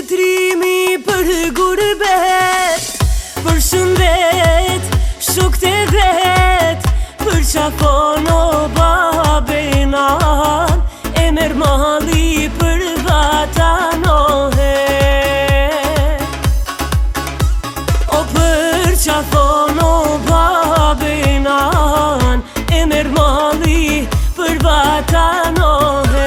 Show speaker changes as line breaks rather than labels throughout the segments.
Shëtrimi për gurbet, për shëndet, shok të vet, për qafon o babenan, e mer mali për vatan o he. O për qafon o babenan, e mer mali për vatan o he.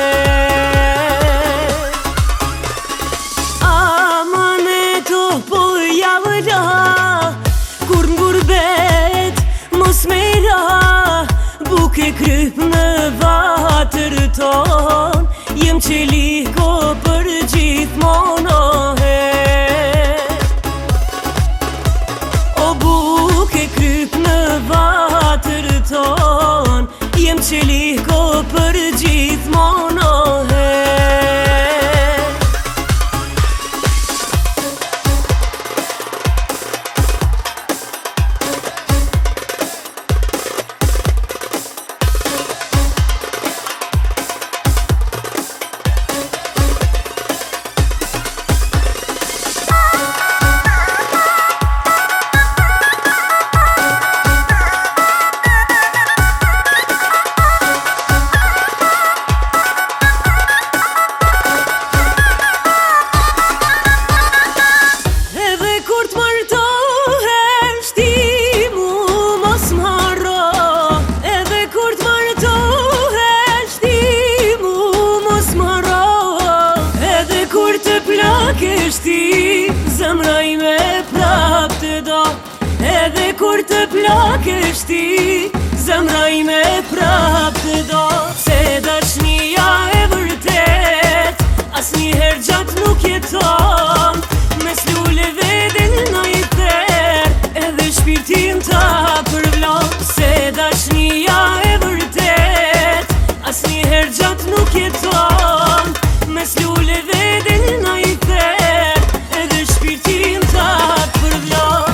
Kur n'gurbet mos me ra, buke kryp në vatër ton, jem qeliko për gjithmon o he. O buke kryp në vatër ton, jem qeliko për gjithmon o he. Kështi, zemra ime prap të do. Edhe kur të plakesh ti, zemra ime prap të do. Se dashnia e vërtet, asnjëherë gjatë nuk jeton, mes luleve del në i ther, edhe shpirtin ta përvlon. Se dashnia e vërtet, asnjëherë gjatë nuk jeton, mes luleve del në i ther, edhe shpirtin ta përvlon.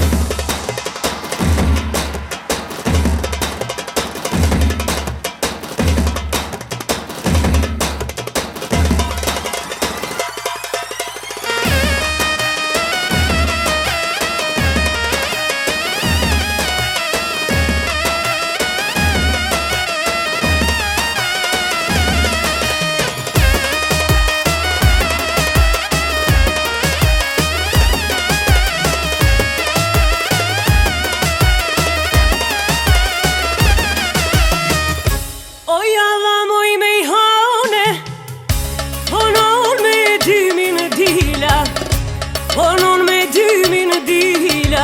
Onon me dymin dila,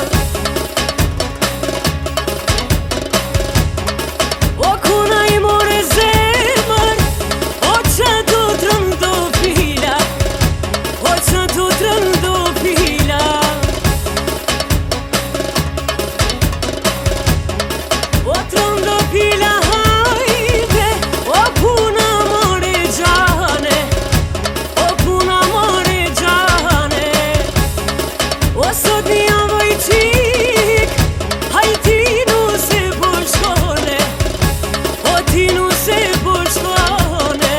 o kuna i more zemër, o që tu të rëndo pila, o që tu të rëndo pila. O të rëndo pila hajde, o kuna more gjane, o kuna more gjane. O sot një vojqik, haj ti nu se po shkone, o ti nu se po shkone.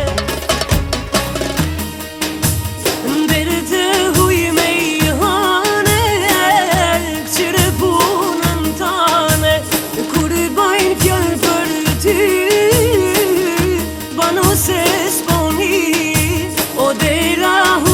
Ndere të huj me i hane, këqire punën tane, kur i bajnë fjallë për ty, bano se s'poni, o dera